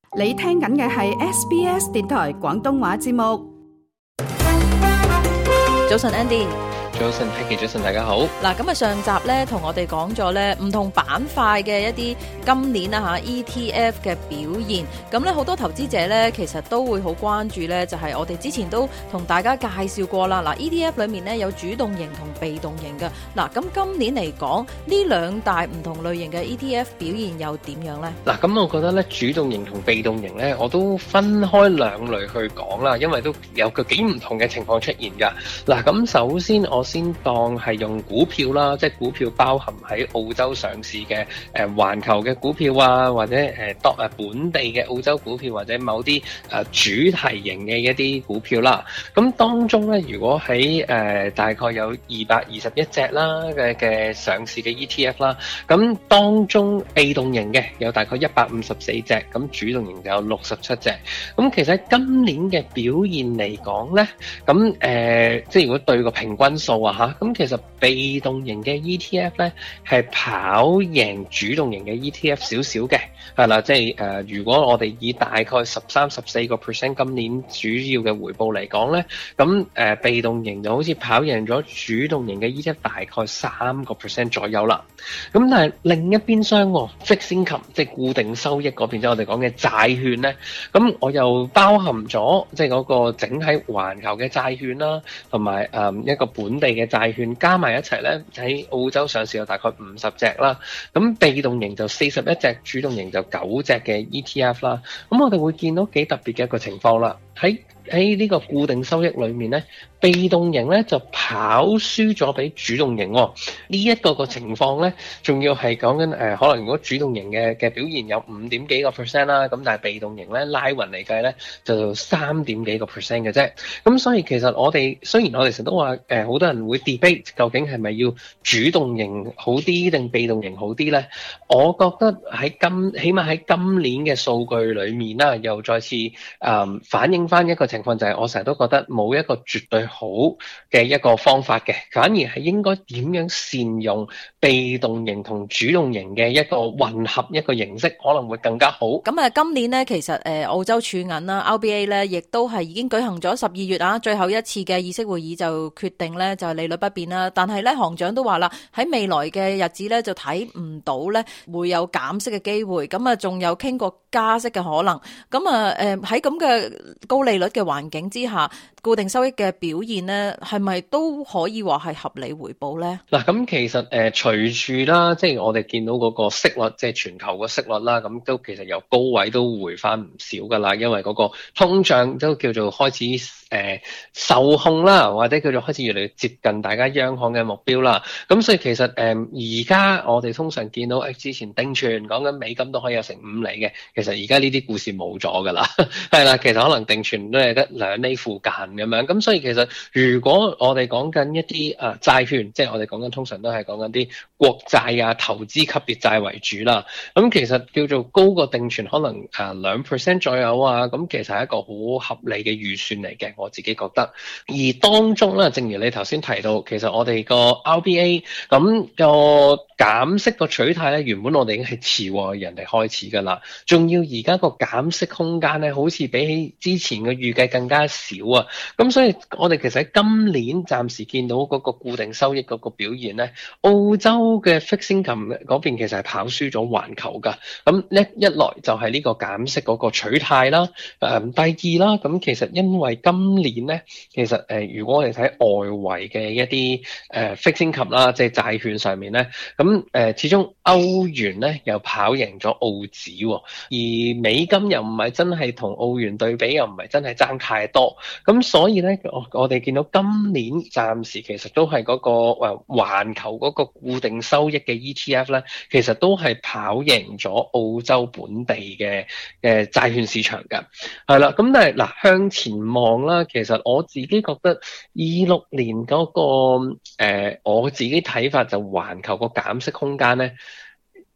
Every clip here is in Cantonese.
你聽緊嘅係 SBS 電台廣東話節目。 早晨 Andy， 早晨 Peggy， 早晨大家好。 嗱，咁上集咧同我哋講咗咧唔同板塊嘅一啲今年ETF 嘅表現，咁咧好多投資者咧其實都會好關注咧，就係我哋之前都同大家介紹過啦。嗱 ETF 裏面咧有主動型同被動型嘅，嗱咁今年嚟講呢兩大唔同類型嘅 ETF 表現又點樣咧？ 嗱，咁我覺得咧主動型同被動型咧，我都分開兩類去講啦，因為都有個幾唔同嘅情況出現㗎。嗱，咁首先我先當係用股票啦，即係股票包含喺澳洲上市嘅環球嘅股票啊，或者本地嘅澳洲股票，或者某啲主題型嘅一啲股票啦。咁當中咧，如果喺大概有221隻啦嘅上市嘅 ETF 啦，咁當中被動型嘅有大概154隻，咁主動型就有67隻。咁其實喺今年嘅表現嚟講咧，咁即係如果對個平均數啊嚇，咁其實被動型嘅 ETF 咧係跑贏主動型嘅 ETF 少少嘅，係啦，即係如果我哋以大概13-14% 今年主要嘅回報嚟講咧，咁被動型就好似跑贏咗主動型嘅 ETF 大概3% 左右啦。咁但係另一邊廂fixed income 即係固定收益嗰邊，即係我哋講嘅債券咧，咁我又包含咗即係嗰個整體環球嘅債券啦，同埋一個本地嘅債券加埋一齊咧，喺澳洲上市有大概50隻啦。咁被動型就41隻，主動型就9隻嘅 ETF 啦。咁我哋會見到幾特別嘅一個情況啦。喺呢個固定收益裏面咧，被動型咧就跑輸咗俾主動型喎。呢一個情況咧，仲要係講緊可能如果主動型嘅表現有5點幾個 percent 啦，咁但係被動型咧拉勻嚟計咧就3點幾個 percent 嘅啫。咁所以其實我哋雖然我哋成日都話好多人會 debate 究竟係咪要主動型好啲定被動型好啲咧？我覺得起碼喺今年嘅數據裏面啦，又再次反映翻一個情況，就係我成日都覺得冇一個絕對好嘅一個方法嘅，反而係應該點樣善用被動型同主動型嘅一個混合一個形式，可能會更加好。 咁今年呢，其實澳洲儲銀啦 RBA 咧，亦都係已經舉行咗12月最後一次嘅議息會議，就決定咧就係利率不變啦。但係咧行長都話啦，喺未來嘅日子咧就睇唔到咧會有減息嘅機會，咁仲有傾過加息嘅可能。咁喺咁嘅高利率嘅環境之下，固定收益嘅表現呢，係咪都可以話係合理回報呢？ 嗱，咁其實隨住啦，即係我哋見到嗰個息率，即係全球個息率啦，咁都其實由高位都回翻唔少噶啦，因為嗰個通脹都叫做開始受控啦，或者叫做開始越嚟越接近大家央行嘅目標啦。咁所以其實而家我哋通常見到之前定存講緊美金都可以有成5厘嘅，其實而家呢啲故事冇咗噶啦，係啦，其實可能定存都係得2厘附近咁樣。咁所以其實如果我哋講緊一啲債券，即係我哋講緊通常都係講緊啲國債啊、投資級別債為主啦。咁其實叫做高過定存可能2% 左右啊，咁其實係一個好合理嘅預算嚟嘅，我自己覺得。而當中咧，正如你頭先提到，其實我哋個 RBA 咁個減息個取態咧，原本我哋已經係遲過人哋開始噶啦，仲要而家個減息空間咧，好似比起之前嘅預計更加少啊。咁所以我哋其實喺今年暫時見到嗰個固定收益嗰個表現咧，澳洲嘅 fixed income 嗰邊其實係跑輸咗環球噶。咁一來就係呢個減息嗰個取態啦，第二啦，咁其實因為今年咧，其實如果我哋睇外圍嘅一啲fixed income 啦，即係債券上面咧，咁始終歐元咧又跑贏咗澳紙喎，而美金又唔係真係同澳元對比，又唔係真係爭太多，咁所以咧我哋見到今年暫時其實都係嗰個環球嗰個固定收益嘅 ETF 咧，其實都係跑贏咗澳洲本地嘅債券市場㗎，係啦。咁但係嗱向前望啦，其實我自己覺得26年嗰個我自己睇法就環球個減息空間咧，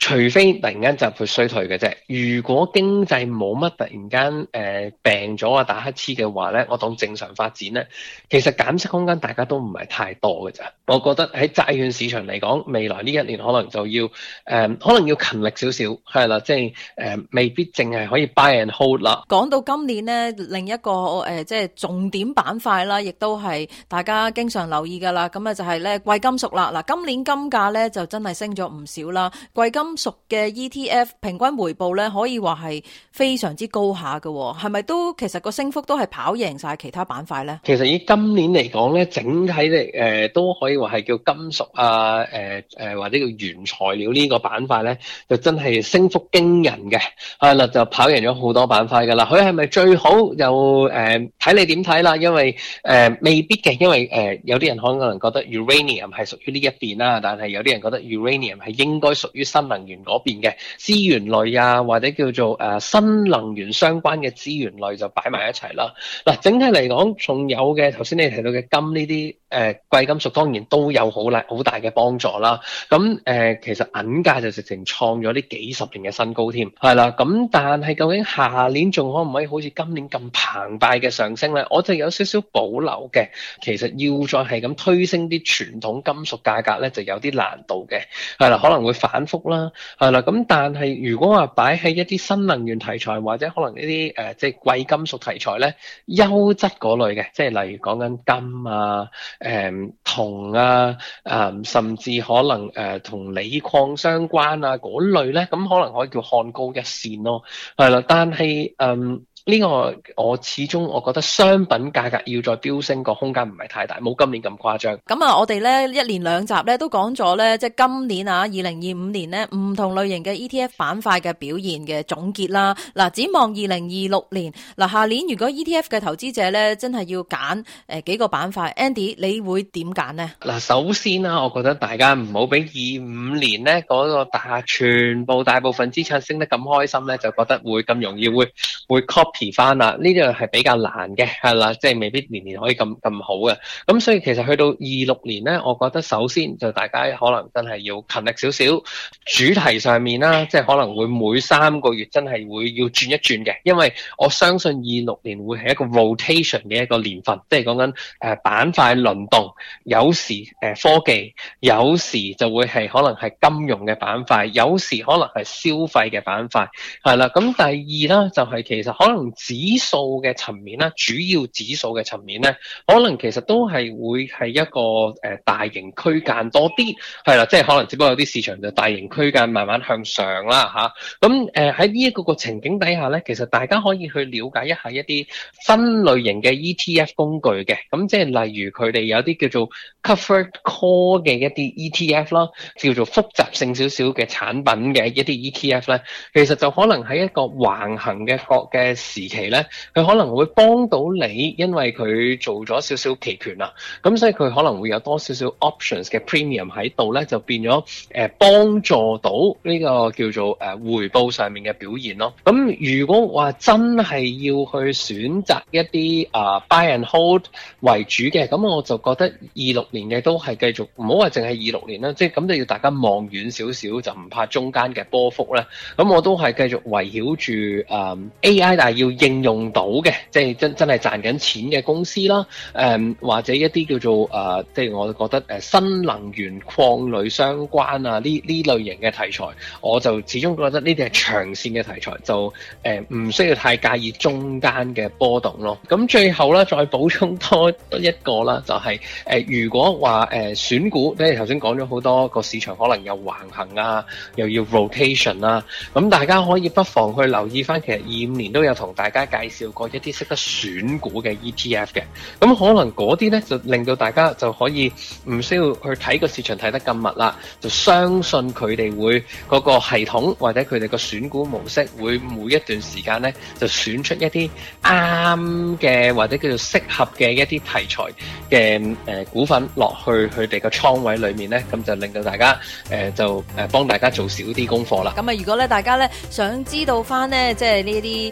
除非突然間就會衰退嘅啫。如果經濟冇乜突然間病咗啊打乞嗤嘅話咧，我當正常發展咧，其實減息空間大家都唔係太多嘅咋。我覺得喺債券市場嚟講，未來呢一年可能就要可能要勤力少少，係啦，即係未必淨係可以 buy and hold 啦。 講到今年呢，另一個即係重點板塊啦，亦都係大家經常留意噶啦。咁啊就係咧貴金屬啦。嗱，今年金價咧就真係升咗唔少啦。貴金屬嘅 ETF 平均回報咧可以話係非常之高下嘅，係咪都其實個升幅都係跑贏晒其他板塊咧？ 其實以今年嚟講咧，整體嚟都可以話係叫金屬啊，或者叫原材料呢個板塊咧，就真係升幅驚人嘅，係啦，就跑贏咗好多板塊噶啦。佢係咪最好又睇你點睇啦？因為未必嘅，因為有啲人可能覺得 uranium 係屬於呢一邊啦，但係有啲人覺得 uranium 係應該屬於新能源嗰邊嘅資源類啊，或者叫做新能源相關嘅資源類就擺埋一齊啦。嗱，整體嚟講，仲有嘅頭先你提到嘅金呢啲貴金屬，當然都有好大嘅幫助啦。咁其實銀價就直情創咗呢幾十年嘅新高添，係啦。咁但係究竟下年仲可唔可以好似今年咁澎湃嘅上升咧？我就有少少保留嘅。其實要再係咁推升啲傳統金屬價格咧，就有啲難度嘅，係啦，可能會反覆啦，係啦。咁但係如果話擺喺一啲新能源題材或者可能一啲即係貴金屬題材咧，優質嗰類嘅，即係例如講緊金啊、銅啊、甚至可能同鋰礦相關啊嗰類咧，咁可能可以叫看高一線咯，係啦。但係呢個我始終我覺得商品價格要再飆升個空間唔係太大，冇今年咁誇張。 咁啊，我哋咧一連兩集咧都講咗咧，即係今年啊2025年咧唔同類型嘅 ETF 板塊嘅表現嘅總結啦。嗱，展望2026年，嗱下年如果 ETF 嘅投資者咧真係要揀幾個板塊 ，Andy 你會點揀呢？ 嗱，首先啦，我覺得大家唔好俾25年咧嗰個全部大部分資產升得咁開心咧，就覺得會咁容易會 copy 翻啦，呢樣係比較難嘅，係啦，即係未必年年可以咁好嘅。咁所以其實去到26年咧，我覺得首先就大家可能真係要勤力少少，主題上面啦，即係可能會每3個月真係會要轉一轉嘅，因為我相信26年會係一個 rotation 嘅一個年份，即係講緊板塊輪動，有時科技，有時就會係可能係金融嘅板塊，有時可能係消費嘅板塊，係啦。咁第二啦，就係其實可能指數嘅層面啦，主要指數嘅層面咧，可能其實都係會係一個大型區間多啲，係啦，即係可能只不過有啲市場就大型區間慢慢向上啦嚇。咁喺呢一個情景底下咧，其實大家可以去了解一下一啲分類型嘅 ETF 工具嘅，咁即係例如佢哋有啲叫做 covered call 嘅一啲 ETF 啦，叫做複雜性少少嘅產品嘅一啲 ETF 咧，其實就可能喺一個橫行嘅時期咧，佢可能會幫到你，因為佢做咗少少期權啦，咁所以佢可能會有多少少 options 嘅 premium 喺度咧，就變咗幫助到呢個叫做回報上面嘅表現咯。咁如果話真係要去選擇一啲buy and hold 為主嘅，咁我就覺得26年嘅都係繼續，唔好話淨係26年啦，即係咁就要大家望遠少少，就唔怕中間嘅波幅咧。咁我都係繼續圍繞住AI，但係要應用到嘅，即係真係賺緊錢嘅公司啦，或者一啲叫做即係我覺得新能源礦類相關啊呢類型嘅題材，我就始終覺得呢啲係長線嘅題材，就唔需要太介意中間嘅波動咯。咁最後咧，再補充多一個啦，就係如果話選股，即係頭先講咗好多個市場可能有橫行啊，又要 rotation 啊，咁大家可以不妨去留意翻，其實25年都有同大家介紹過一啲識得選股嘅 ETF 嘅，咁可能嗰啲咧就令到大家就可以唔需要去睇個市場睇得咁密啦，就相信佢哋會嗰個系統或者佢哋個選股模式會每一段時間咧就選出一啲啱嘅或者叫做適合嘅一啲題材嘅股份落去佢哋個倉位裏面咧，咁就令到大家就幫大家做少啲功課啦。 咁啊，如果咧大家咧想知道翻咧，即係呢啲主動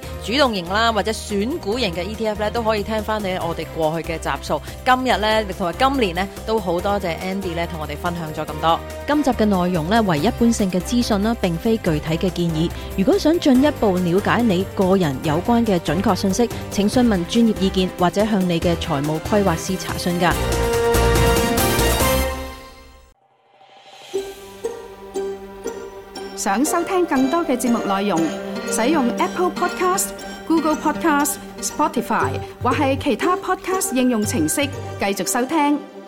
動型啦，或者選股型嘅 ETF 咧，都可以聽翻你我哋過去嘅集數。今日咧同埋今年咧都好多謝 Andy 咧同我哋分享咗咁多。 今集嘅內容咧為一般性嘅資訊啦，並非具體嘅建議。如果想進一步了解你個人有關嘅準確信息，請詢問專業意見或者向你嘅財務規劃師查詢㗎。 想收聽更多嘅節目內容，使用 Apple Podcast、Google Podcast、Spotify 或係其他 Podcast 應用程式繼續收聽。